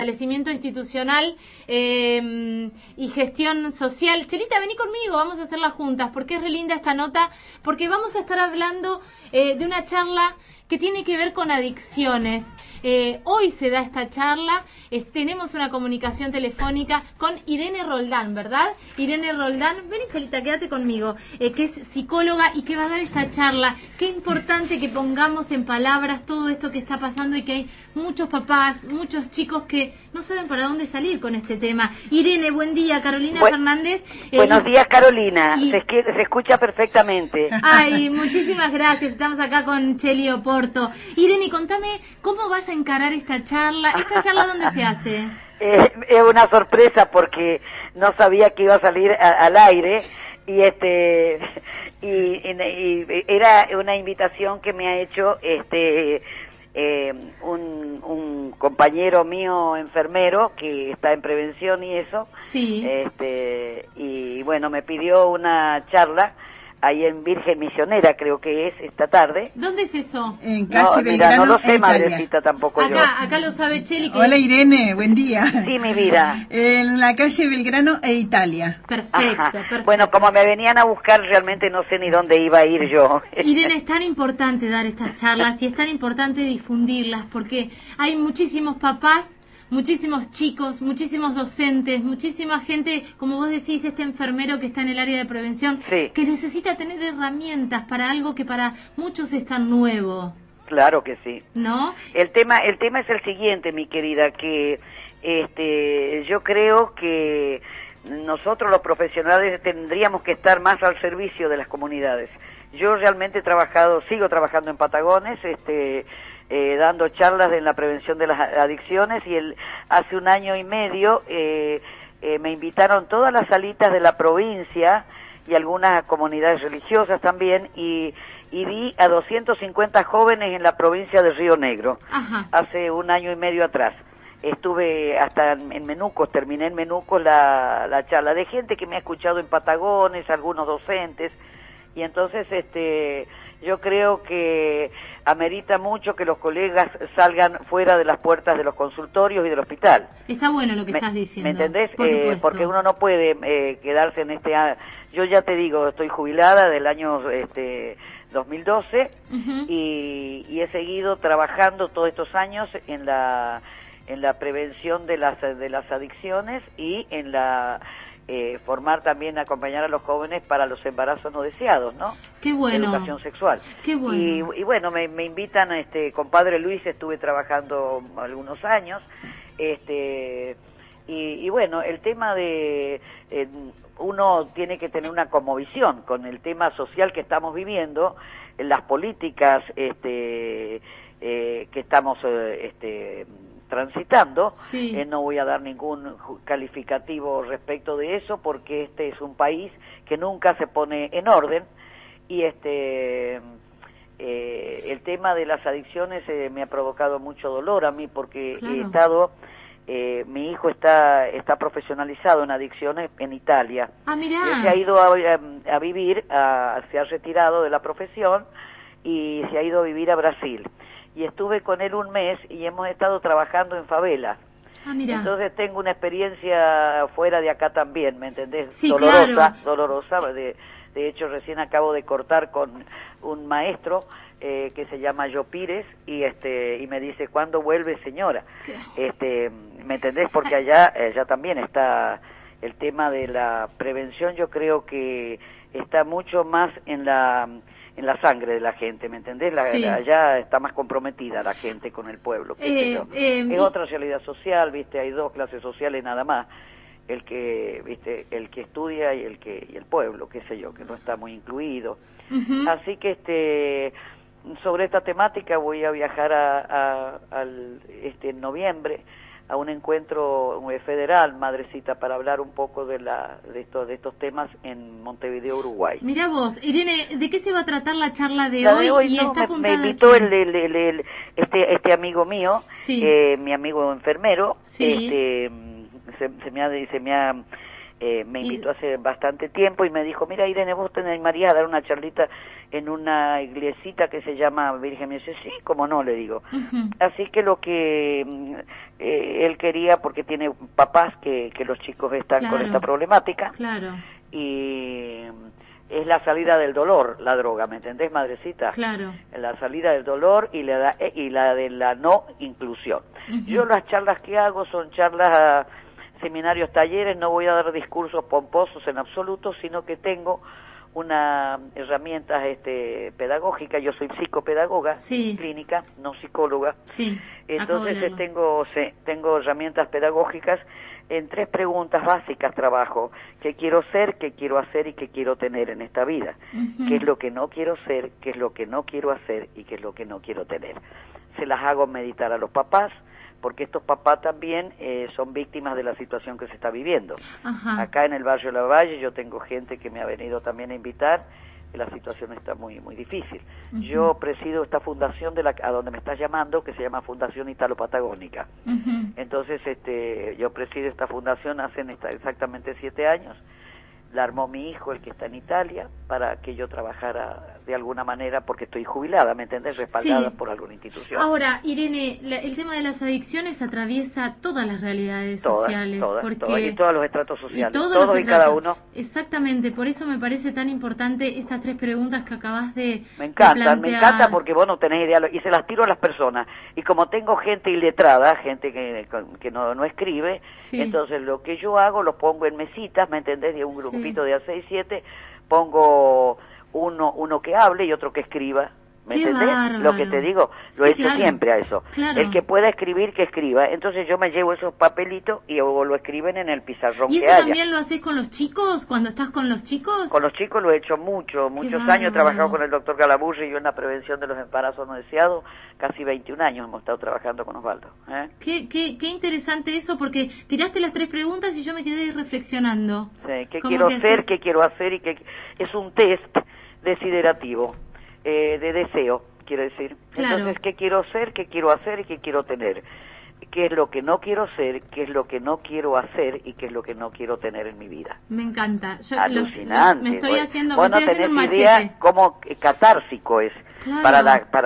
Fortalecimiento institucional y gestión social. Chelita, vení conmigo, vamos a hacerla juntas, porque es re linda esta nota, porque vamos a estar hablando de una charla que tiene que ver con adicciones. Hoy se da esta charla, tenemos una comunicación telefónica con Irene Roldán, ¿verdad? Irene Roldán, vení Chelita, quédate conmigo, que es psicóloga y que va a dar esta charla. Qué importante que pongamos en palabras todo esto que está pasando y que hay muchos papás, muchos chicos que no saben para dónde salir con este tema. Irene, buen día, Carolina Fernández. Buenos días, Carolina, se escucha perfectamente. Ay, muchísimas gracias, estamos acá con Cheli Oporto. Irene, contame, ¿cómo vas a encarar esta charla? ¿Esta charla dónde se hace? Es una sorpresa porque no sabía que iba a salir al aire y era una invitación que me ha hecho un compañero mío enfermero que está en prevención y eso. Sí. Y bueno, me pidió una charla ahí en Virgen Misionera, creo que es esta tarde. ¿Dónde es eso? En calle Belgrano, no lo sé, Italia. Madrecita, tampoco Acá lo sabe Cheli. Hola Irene, buen día. Sí, mi vida. En la calle Belgrano e Italia. Perfecto. Bueno, como me venían a buscar, realmente no sé ni dónde iba a ir yo. Irene, es tan importante dar estas charlas y es tan importante difundirlas porque hay muchísimos papás, muchísimos chicos, muchísimos docentes, muchísima gente, como vos decís, este enfermero que está en el área de prevención, sí, que necesita tener herramientas para algo que para muchos es tan nuevo. Claro que sí. ¿No? El tema es el siguiente, mi querida, que yo creo que nosotros los profesionales tendríamos que estar más al servicio de las comunidades. Yo realmente sigo trabajando en Patagones, dando charlas en la prevención de las adicciones y hace 1 año y medio me invitaron todas las salitas de la provincia y algunas comunidades religiosas también y di a 250 jóvenes en la provincia de Río Negro. Ajá. Hace 1 año y medio atrás. Estuve hasta en Menucos, terminé en Menucos la charla de gente que me ha escuchado en Patagones, algunos docentes, y entonces yo creo que amerita mucho que los colegas salgan fuera de las puertas de los consultorios y del hospital. Está bueno lo que estás diciendo. ¿Me entendés? Por supuesto. Porque uno no puede quedarse en yo ya te digo, estoy jubilada del año 2012 Uh-huh. y he seguido trabajando todos estos años en la prevención de las adicciones y en formar también, acompañar a los jóvenes para los embarazos no deseados, ¿no? Qué bueno. Educación sexual. Qué bueno. Y bueno, me invitan, con Padre Luis estuve trabajando algunos años, y bueno, el tema de uno tiene que tener una cosmovisión con el tema social que estamos viviendo, las políticas que estamos transitando. Sí. No voy a dar ningún calificativo respecto de eso porque este es un país que nunca se pone en orden y el tema de las adicciones me ha provocado mucho dolor a mí porque claro. he estado mi hijo está profesionalizado en adicciones en Italia. Ah, mirá. Él se ha ido a vivir, se ha retirado de la profesión y se ha ido a vivir a Brasil. Y estuve con él 1 mes y hemos estado trabajando en favelas. Ah, mirá. Entonces tengo una experiencia fuera de acá también, ¿me entendés? Sí, dolorosa, claro. Dolorosa. De hecho, recién acabo de cortar con un maestro que se llama Yo Pires y me dice, ¿cuándo vuelve, señora? ¿Me entendés? Porque allá también está el tema de la prevención. Yo creo que está mucho más en la sangre de la gente, ¿me entendés? Sí. Allá está más comprometida la gente con el pueblo. Es otra realidad social, ¿viste? Hay 2 clases sociales nada más. El que estudia y el pueblo, qué sé yo, que no está muy incluido. Uh-huh. Así que sobre esta temática voy a viajar en noviembre a un encuentro federal, Madrecita, para hablar un poco de estos temas en Montevideo, Uruguay. Mira vos, Irene, ¿de qué se va a tratar la charla de La hoy? de hoy Y no, está me apuntada invitó aquí. este amigo mío, Sí. mi amigo enfermero, Sí. se me ha me invitó hace bastante tiempo y me dijo, mira Irene, vos te animarías a dar una charlita en una iglesita que se llama Virgen. Me dice, sí, cómo no, le digo. Así que lo que él quería, porque tiene papás que los chicos están con esta problemática, y es la salida del dolor, la droga, ¿me entendés, madrecita? La salida del dolor y la de la no inclusión. Yo las charlas que hago son charlas, seminarios, talleres, no voy a dar discursos pomposos en absoluto, sino que tengo una herramienta pedagógica. Yo soy psicopedagoga clínica, no psicóloga. Entonces tengo herramientas pedagógicas. En 3 preguntas básicas trabajo: ¿qué quiero ser, qué quiero hacer y qué quiero tener en esta vida? ¿Qué es lo que no quiero ser, qué es lo que no quiero hacer y qué es lo que no quiero tener? Se las hago meditar a los papás, porque estos papás también son víctimas de la situación que se está viviendo. Acá en el barrio Lavalle yo tengo gente que me ha venido también a invitar, que la situación está muy muy difícil. Yo presido esta fundación a donde me estás llamando, que se llama Fundación Italo Patagónica. Entonces yo presido esta fundación hace exactamente 7 años. La armó mi hijo, el que está en Italia, para que yo trabajara de alguna manera, porque estoy jubilada, ¿me entendés? Respaldada por alguna institución. Ahora, Irene, el tema de las adicciones atraviesa todas las realidades sociales. Todas, y todos los estratos sociales, todos y cada uno. Exactamente, por eso me parece tan importante estas 3 preguntas que acabas de Me encanta plantear. Porque vos no tenés idea, y se las tiro a las personas. Y como tengo gente iletrada, gente que no escribe, entonces lo que yo hago lo pongo en mesitas, ¿me entendés? De un grupito de a 6, 7, pongo uno que hable y otro que escriba. ¿Me entendés? Bárbaro. Lo que te digo, lo he hecho siempre a eso. El que pueda escribir, que escriba. Entonces yo me llevo esos papelitos y o lo escriben en el pizarrón que haya. ¿Y eso también lo haces con los chicos, cuando estás con los chicos? Con los chicos lo he hecho muchos años. He trabajado con el doctor Calaburri, yo en la prevención de los embarazos no deseados, casi 21 años hemos estado trabajando con Osvaldo. Qué interesante eso, porque tiraste las 3 preguntas y yo me quedé reflexionando. ¿Qué quiero ser, qué quiero hacer? Y es un test desiderativo. De deseo, quiero decir. Entonces, ¿qué quiero ser, qué quiero hacer y qué quiero tener? ¿Qué es lo que no quiero ser, qué es lo que no quiero hacer y qué es lo que no quiero tener en mi vida? Me encanta. Alucinante. Me estoy haciendo un machete. Idea cómo catársico es para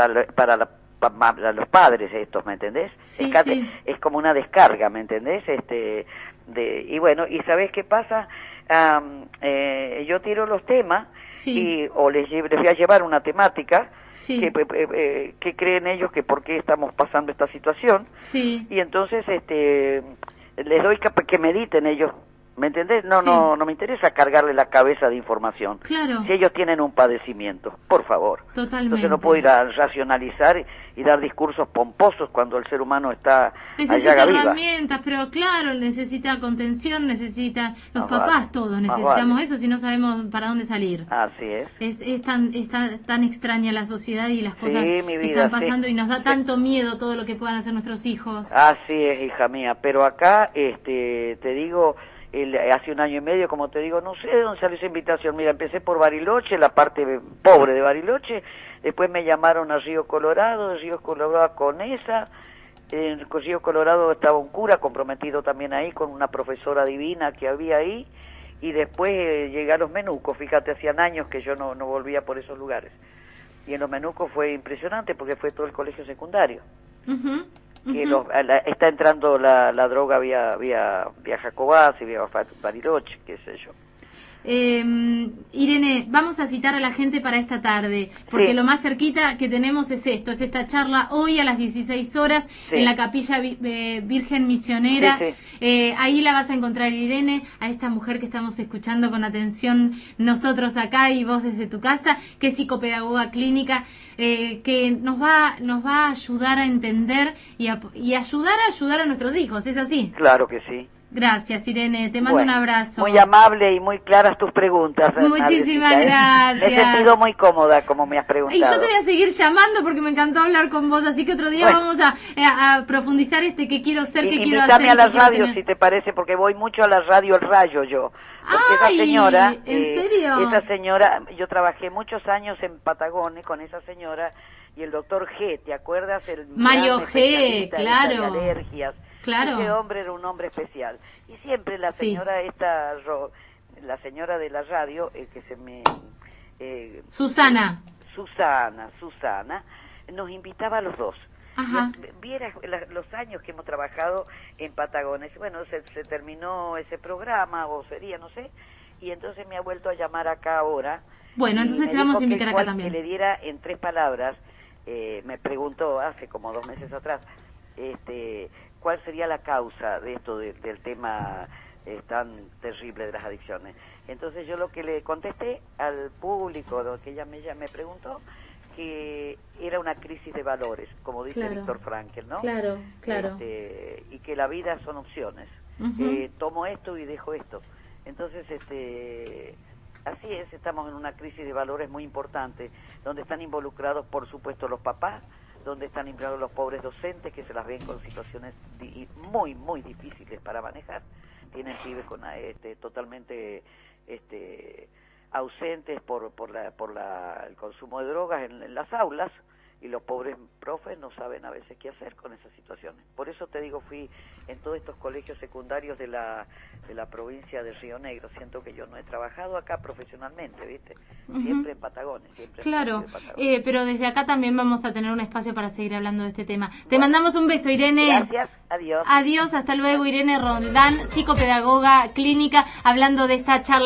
los padres estos, ¿me entendés? Es como una descarga, ¿me entendés? Y bueno, ¿y sabés qué pasa? Yo tiro los temas o les voy a llevar una temática que creen ellos que por qué estamos pasando esta situación, y entonces les doy que mediten ellos, ¿me entendés? No me interesa cargarle la cabeza de información. Si ellos tienen un padecimiento, por favor. Totalmente. Entonces no puedo ir a racionalizar y dar discursos pomposos cuando el ser humano está necesita herramientas, pero necesita contención, necesita los papás todos necesitamos eso, si no sabemos para dónde salir. Así es. Está tan extraña la sociedad y las cosas que están pasando y nos da tanto miedo todo lo que puedan hacer nuestros hijos. Así es, hija mía, pero acá te digo, hace 1 año y medio, como te digo, no sé de dónde salió esa invitación. Mira, empecé por Bariloche, la parte pobre de Bariloche, después me llamaron a Río Colorado, de Río Colorado a Conesa. En Río Colorado estaba un cura comprometido también ahí con una profesora divina que había ahí, y después llegué a Los Menucos. Fíjate, hacían años que yo no volvía por esos lugares, y en Los Menucos fue impresionante porque fue todo el colegio secundario. Que está entrando la droga vía Jacobás y vía Bariloche, qué sé yo. Irene, vamos a citar a la gente para esta tarde, porque lo más cerquita que tenemos es esta charla hoy a las 16 horas en la Capilla Virgen Misionera. Ahí la vas a encontrar, Irene, a esta mujer que estamos escuchando con atención nosotros acá y vos desde tu casa, que es psicopedagoga clínica, que nos va a ayudar a entender y ayudar a nuestros hijos, ¿es así? Claro que sí. Gracias, Irene, te mando un abrazo. Muy amable y muy claras tus preguntas. Muchísimas gracias. Me he sentido muy cómoda como me has preguntado. Y yo te voy a seguir llamando porque me encantó hablar con vos, así que otro día vamos a profundizar qué quiero ser, qué quiero hacer. Invítame a la radio, si te parece, porque voy mucho a la radio El Rayo yo. Porque esa señora, ¿en serio? Esa señora, yo trabajé muchos años en Patagones con esa señora y el doctor G, ¿te acuerdas? Mario G, claro. De alergias. Claro. Ese hombre era un hombre especial. Y siempre la señora la señora de la radio, que se me... Susana, nos invitaba a los dos. ajá, Viera los años que hemos trabajado en Patagones. Bueno, se terminó ese programa, o sería, no sé, y entonces me ha vuelto a llamar acá ahora. bueno, entonces te vamos a invitar acá también. Que le diera en 3 palabras, me preguntó hace como 2 meses atrás, cuál sería la causa de esto, del tema tan terrible de las adicciones. Entonces yo lo que le contesté al público, lo que ella me preguntó, que era una crisis de valores, como dice Víctor Frankl, ¿no? Claro. Y que la vida son opciones. Tomo esto y dejo esto. Entonces, así es, estamos en una crisis de valores muy importante, donde están involucrados, por supuesto, los papás, donde están involucrados los pobres docentes, que se las ven con situaciones muy, muy difíciles para manejar. Tienen pibes con totalmente ausentes por el consumo de drogas en las aulas, y los pobres profes no saben a veces qué hacer con esas situaciones. Por eso te digo, fui en todos estos colegios secundarios de la provincia de Río Negro. Siento que yo no he trabajado acá profesionalmente, ¿viste? Siempre en Patagones. Claro, pero desde acá también vamos a tener un espacio para seguir hablando de este tema. Te mandamos un beso, Irene. Gracias, adiós. Adiós, hasta luego, Irene Roldán, psicopedagoga clínica, hablando de esta charla.